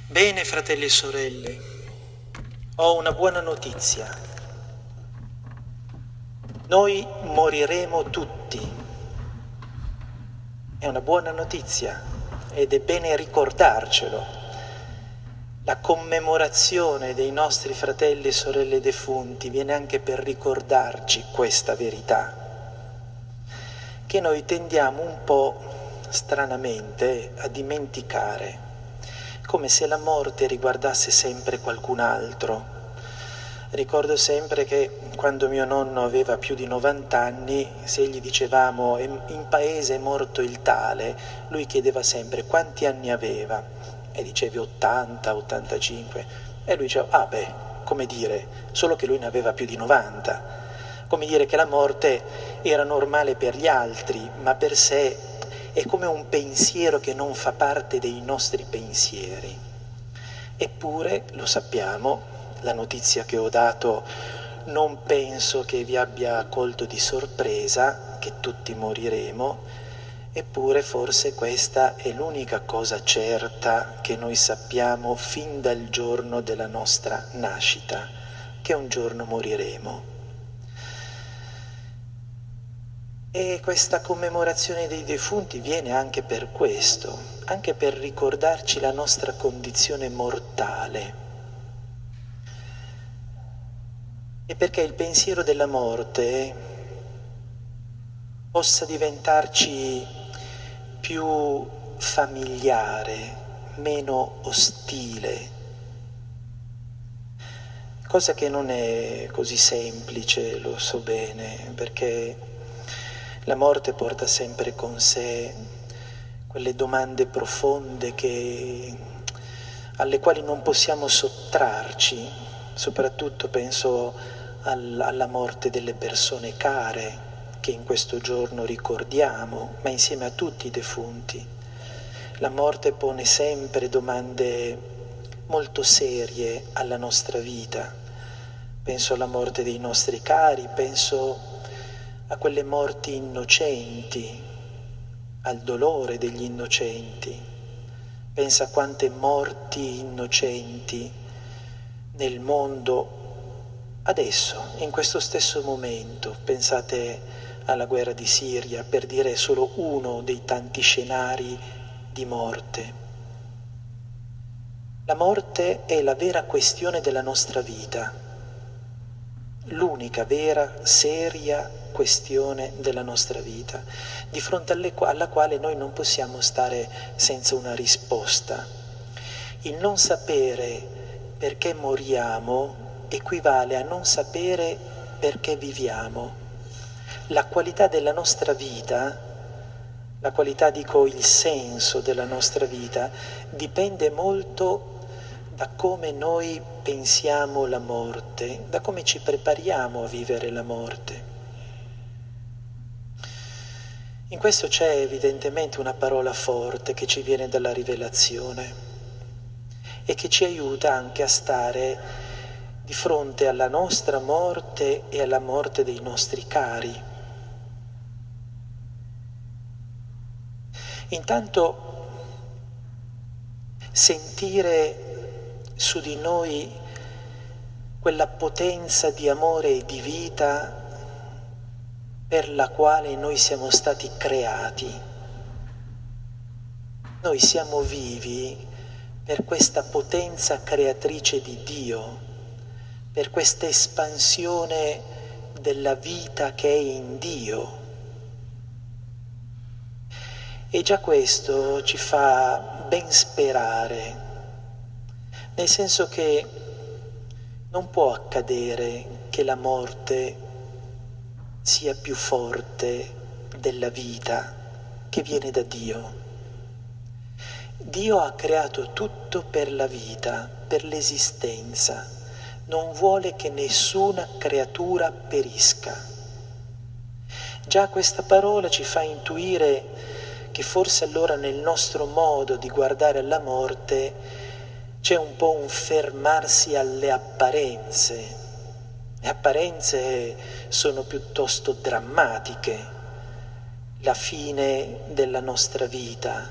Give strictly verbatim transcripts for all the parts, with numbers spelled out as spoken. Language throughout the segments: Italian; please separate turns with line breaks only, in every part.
Bene, fratelli e sorelle, ho una buona notizia. Noi moriremo tutti. È una buona notizia ed è bene ricordarcelo. La commemorazione dei nostri fratelli e sorelle defunti viene anche per ricordarci questa verità, che noi tendiamo un po' stranamente a dimenticare, come se la morte riguardasse sempre qualcun altro. Ricordo sempre che quando mio nonno aveva più di novanta anni, se gli dicevamo in paese è morto il tale, lui chiedeva sempre quanti anni aveva, e dicevi ottanta, ottantacinque, e lui diceva, ah beh, come dire, solo che lui ne aveva più di novanta, come dire che la morte era normale per gli altri, ma per sé è come un pensiero che non fa parte dei nostri pensieri. Eppure, lo sappiamo, la notizia che ho dato non penso che vi abbia colto di sorpresa, che tutti moriremo, eppure forse questa è l'unica cosa certa che noi sappiamo fin dal giorno della nostra nascita, che un giorno moriremo. E questa commemorazione dei defunti viene anche per questo, anche per ricordarci la nostra condizione mortale. E perché il pensiero della morte possa diventarci più familiare, meno ostile, cosa che non è così semplice, lo so bene, perché la morte porta sempre con sé quelle domande profonde che, alle quali non possiamo sottrarci, soprattutto penso al, alla morte delle persone care che in questo giorno ricordiamo, ma insieme a tutti i defunti. La morte pone sempre domande molto serie alla nostra vita. Penso alla morte dei nostri cari, penso a quelle morti innocenti, al dolore degli innocenti. Pensa a quante morti innocenti nel mondo adesso, in questo stesso momento. Pensate alla guerra di Siria, per dire solo uno dei tanti scenari di morte. La morte è la vera questione della nostra vita, l'unica vera, seria questione della nostra vita, di fronte alle, alla quale noi non possiamo stare senza una risposta. Il non sapere perché moriamo equivale a non sapere perché viviamo. La qualità della nostra vita, la qualità, dico, il senso della nostra vita, dipende molto da come noi pensiamo la morte, da come ci prepariamo a vivere la morte. In questo c'è evidentemente una parola forte che ci viene dalla rivelazione e che ci aiuta anche a stare di fronte alla nostra morte e alla morte dei nostri cari. Intanto sentire su di noi quella potenza di amore e di vita per la quale noi siamo stati creati. Noi siamo vivi per questa potenza creatrice di Dio, per questa espansione della vita che è in Dio. E già questo ci fa ben sperare, nel senso che non può accadere che la morte sia più forte della vita che viene da Dio. Dio ha creato tutto per la vita, per l'esistenza. Non vuole che nessuna creatura perisca. Già questa parola ci fa intuire che forse allora nel nostro modo di guardare alla morte c'è un po' un fermarsi alle apparenze. Le apparenze sono piuttosto drammatiche, la fine della nostra vita,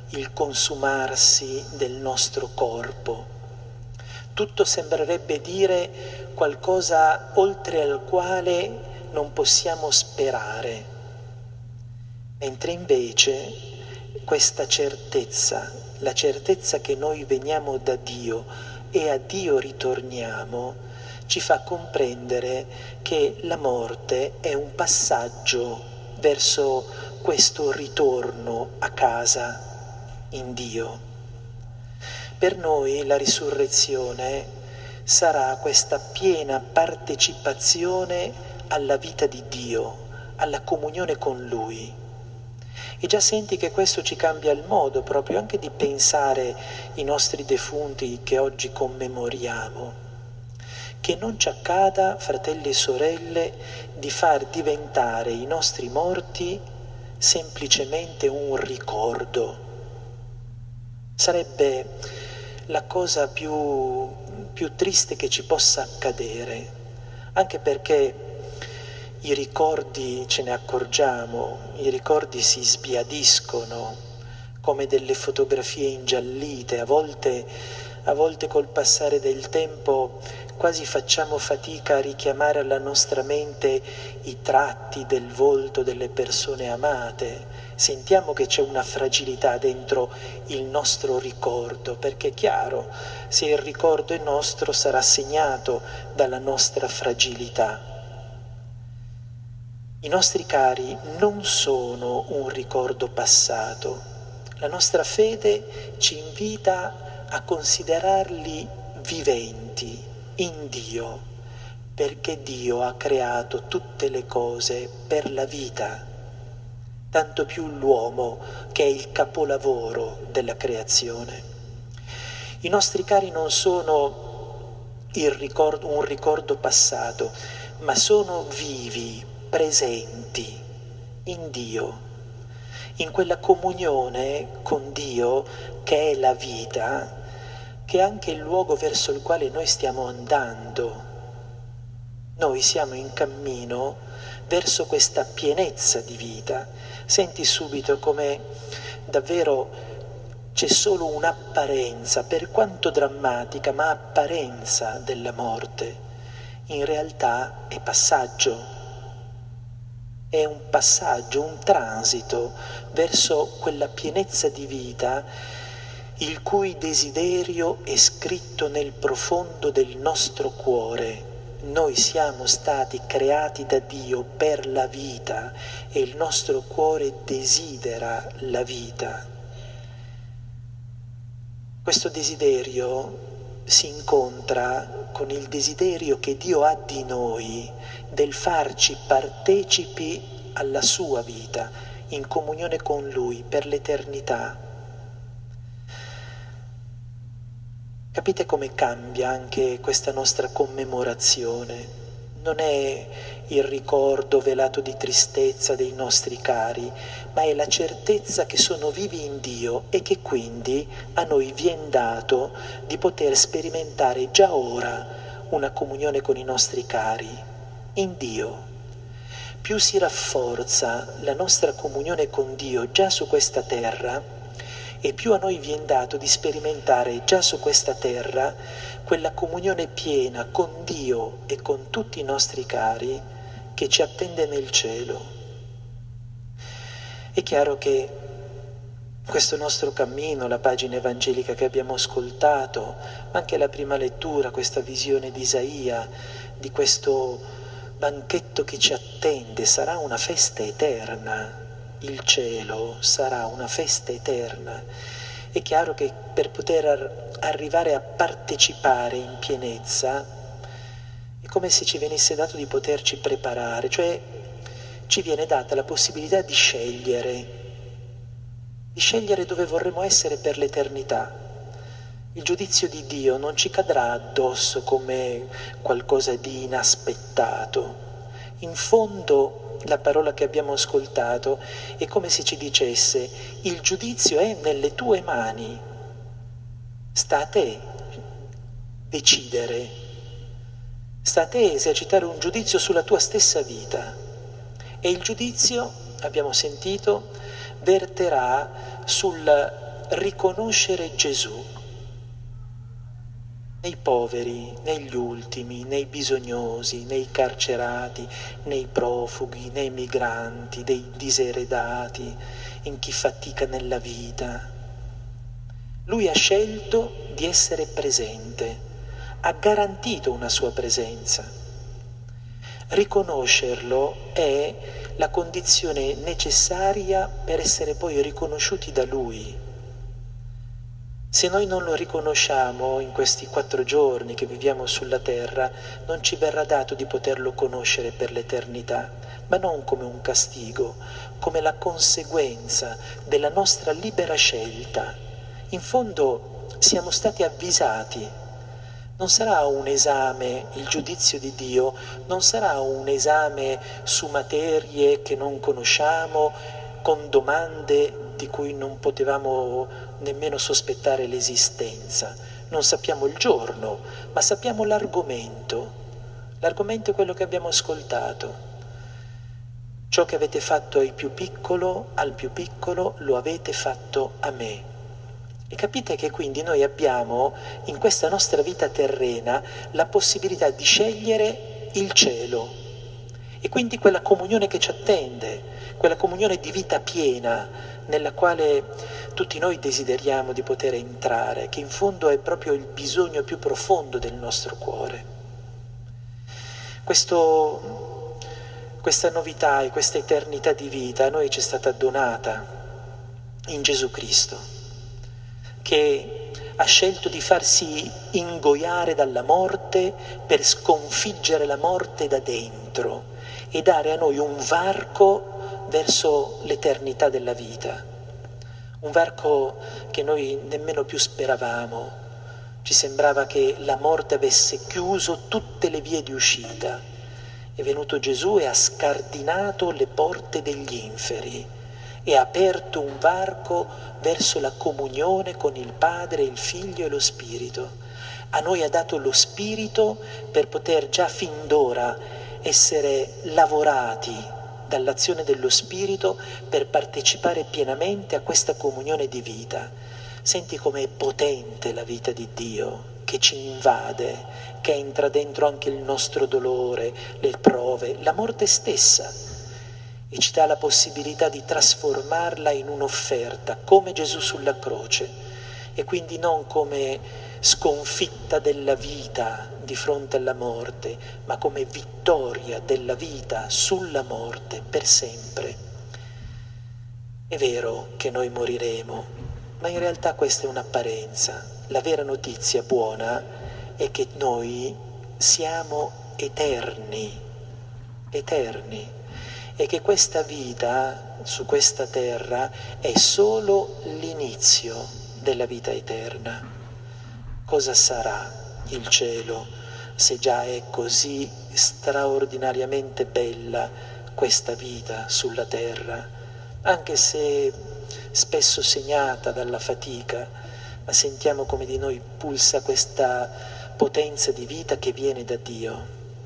il consumarsi del nostro corpo. Tutto sembrerebbe dire qualcosa oltre al quale non possiamo sperare, mentre invece questa certezza, la certezza che noi veniamo da Dio e a Dio ritorniamo, ci fa comprendere che la morte è un passaggio verso questo ritorno a casa in Dio. Per noi la risurrezione sarà questa piena partecipazione alla vita di Dio, alla comunione con Lui. E già senti che questo ci cambia il modo proprio anche di pensare i nostri defunti che oggi commemoriamo. Che non ci accada, fratelli e sorelle, di far diventare i nostri morti semplicemente un ricordo. Sarebbe la cosa più, più triste che ci possa accadere, anche perché i ricordi, ce ne accorgiamo, i ricordi si sbiadiscono come delle fotografie ingiallite, a volte, a volte col passare del tempo quasi facciamo fatica a richiamare alla nostra mente i tratti del volto delle persone amate. Sentiamo che c'è una fragilità dentro il nostro ricordo, perché è chiaro, se il ricordo è nostro sarà segnato dalla nostra fragilità. I nostri cari non sono un ricordo passato. La nostra fede ci invita a considerarli viventi in Dio, perché Dio ha creato tutte le cose per la vita, tanto più l'uomo che è il capolavoro della creazione. I nostri cari non sono il ricordo, un ricordo passato, ma sono vivi, presenti in Dio, in quella comunione con Dio che è la vita, che è anche il luogo verso il quale noi stiamo andando. Noi siamo in cammino verso questa pienezza di vita. Senti subito come davvero c'è solo un'apparenza, per quanto drammatica, ma apparenza della morte. In realtà è passaggio, è un passaggio, un transito verso quella pienezza di vita il cui desiderio è scritto nel profondo del nostro cuore. Noi siamo stati creati da Dio per la vita e il nostro cuore desidera la vita. Questo desiderio si incontra con il desiderio che Dio ha di noi del farci partecipi alla sua vita, in comunione con Lui per l'eternità. Capite come cambia anche questa nostra commemorazione? Non è il ricordo velato di tristezza dei nostri cari, ma è la certezza che sono vivi in Dio e che quindi a noi viene dato di poter sperimentare già ora una comunione con i nostri cari, in Dio. Più si rafforza la nostra comunione con Dio già su questa terra, e più a noi viene dato di sperimentare già su questa terra quella comunione piena con Dio e con tutti i nostri cari che ci attende nel cielo. È chiaro che questo nostro cammino, la pagina evangelica che abbiamo ascoltato, ma anche la prima lettura, questa visione di Isaia, di questo banchetto che ci attende, sarà una festa eterna. Il cielo sarà una festa eterna. È chiaro che per poter ar- arrivare a partecipare in pienezza è come se ci venisse dato di poterci preparare, cioè ci viene data la possibilità di scegliere, di scegliere dove vorremmo essere per l'eternità. Il giudizio di Dio non ci cadrà addosso come qualcosa di inaspettato. In fondo la parola che abbiamo ascoltato è come se ci dicesse: il giudizio è nelle tue mani, sta a te decidere, sta a te esercitare un giudizio sulla tua stessa vita. E il giudizio, abbiamo sentito, verterà sul riconoscere Gesù nei poveri, negli ultimi, nei bisognosi, nei carcerati, nei profughi, nei migranti, nei diseredati, in chi fatica nella vita. Lui ha scelto di essere presente, ha garantito una sua presenza. Riconoscerlo è la condizione necessaria per essere poi riconosciuti da Lui. Se noi non lo riconosciamo in questi quattro giorni che viviamo sulla terra, non ci verrà dato di poterlo conoscere per l'eternità, ma non come un castigo, come la conseguenza della nostra libera scelta. In fondo siamo stati avvisati. Non sarà un esame, il giudizio di Dio, non sarà un esame su materie che non conosciamo, con domande di cui non potevamo nemmeno sospettare l'esistenza. Non sappiamo il giorno, ma sappiamo l'argomento. L'argomento è quello che abbiamo ascoltato. Ciò che avete fatto al più piccolo, al più piccolo lo avete fatto a me. E capite che quindi noi abbiamo in questa nostra vita terrena la possibilità di scegliere il cielo e quindi quella comunione che ci attende, quella comunione di vita piena nella quale tutti noi desideriamo di poter entrare, che in fondo è proprio il bisogno più profondo del nostro cuore. Questo, questa novità e questa eternità di vita a noi ci è stata donata in Gesù Cristo, che ha scelto di farsi ingoiare dalla morte per sconfiggere la morte da dentro e dare a noi un varco verso l'eternità della vita, un varco che noi nemmeno più speravamo. Ci sembrava che la morte avesse chiuso tutte le vie di uscita. È venuto Gesù e ha scardinato le porte degli inferi e ha aperto un varco verso la comunione con il Padre, il Figlio e lo Spirito. A noi ha dato lo Spirito per poter già fin d'ora essere lavorati dall'azione dello Spirito per partecipare pienamente a questa comunione di vita. Senti com'è potente la vita di Dio, che ci invade, che entra dentro anche il nostro dolore, le prove, la morte stessa, e ci dà la possibilità di trasformarla in un'offerta, come Gesù sulla croce, e quindi non come sconfitta della vita di fronte alla morte, ma come vittoria della vita sulla morte per sempre. È vero che noi moriremo, ma in realtà questa è un'apparenza. La vera notizia buona è che noi siamo eterni, eterni, e che questa vita su questa terra è solo l'inizio della vita eterna. Cosa sarà il cielo se già è così straordinariamente bella questa vita sulla terra, anche se spesso segnata dalla fatica, ma sentiamo come di noi pulsa questa potenza di vita che viene da Dio.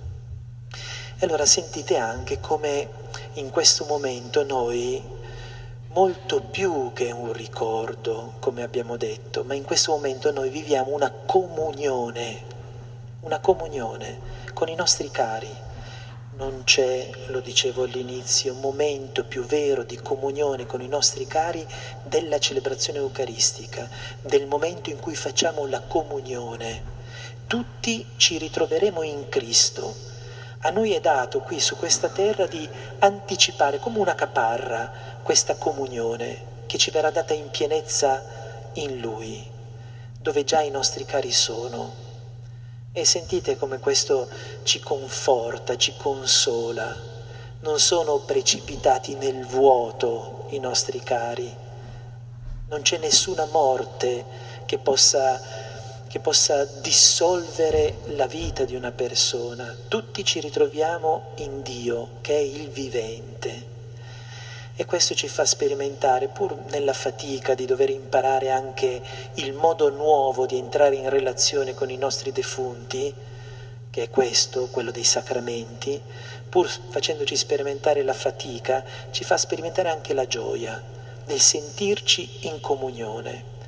E allora sentite anche come in questo momento noi, molto più che un ricordo, come abbiamo detto, ma in questo momento noi viviamo una comunione, una comunione con i nostri cari. Non c'è, lo dicevo all'inizio, un momento più vero di comunione con i nostri cari della celebrazione eucaristica, del momento in cui facciamo la comunione. Tutti ci ritroveremo in Cristo. A noi è dato qui su questa terra di anticipare come una caparra questa comunione che ci verrà data in pienezza in Lui, dove già i nostri cari sono. E sentite come questo ci conforta, ci consola. Non sono precipitati nel vuoto i nostri cari. Non c'è nessuna morte che possa, che possa dissolvere la vita di una persona. Tutti ci ritroviamo in Dio, che è il vivente. E questo ci fa sperimentare, pur nella fatica di dover imparare anche il modo nuovo di entrare in relazione con i nostri defunti, che è questo, quello dei sacramenti, pur facendoci sperimentare la fatica, ci fa sperimentare anche la gioia del sentirci in comunione.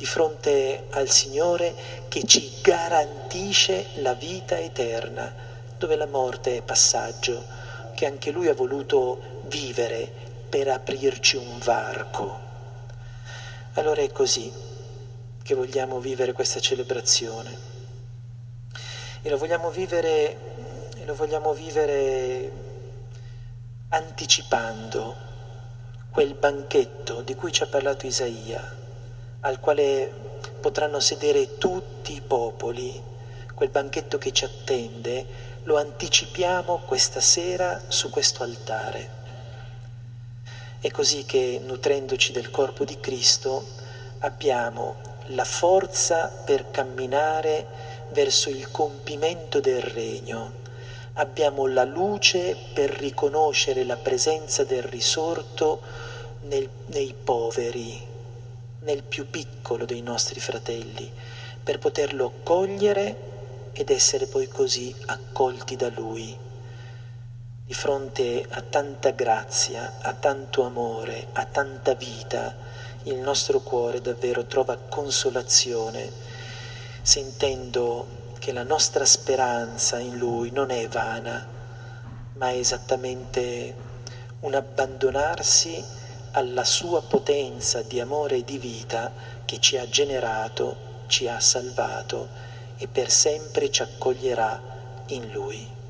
di fronte al Signore che ci garantisce la vita eterna, dove la morte è passaggio, che anche Lui ha voluto vivere per aprirci un varco. Allora è così che vogliamo vivere questa celebrazione. E lo vogliamo vivere, e lo vogliamo vivere anticipando quel banchetto di cui ci ha parlato Isaia, al quale potranno sedere tutti i popoli. Quel banchetto che ci attende lo anticipiamo questa sera su questo altare. È così che, nutrendoci del corpo di Cristo, abbiamo la forza per camminare verso il compimento del regno. Abbiamo la luce per riconoscere la presenza del risorto nel, nei poveri, nel più piccolo dei nostri fratelli, per poterlo cogliere ed essere poi così accolti da Lui. Di fronte a tanta grazia, a tanto amore, a tanta vita, il nostro cuore davvero trova consolazione, sentendo che la nostra speranza in Lui non è vana, ma è esattamente un abbandonarsi alla sua potenza di amore e di vita che ci ha generato, ci ha salvato e per sempre ci accoglierà in Lui.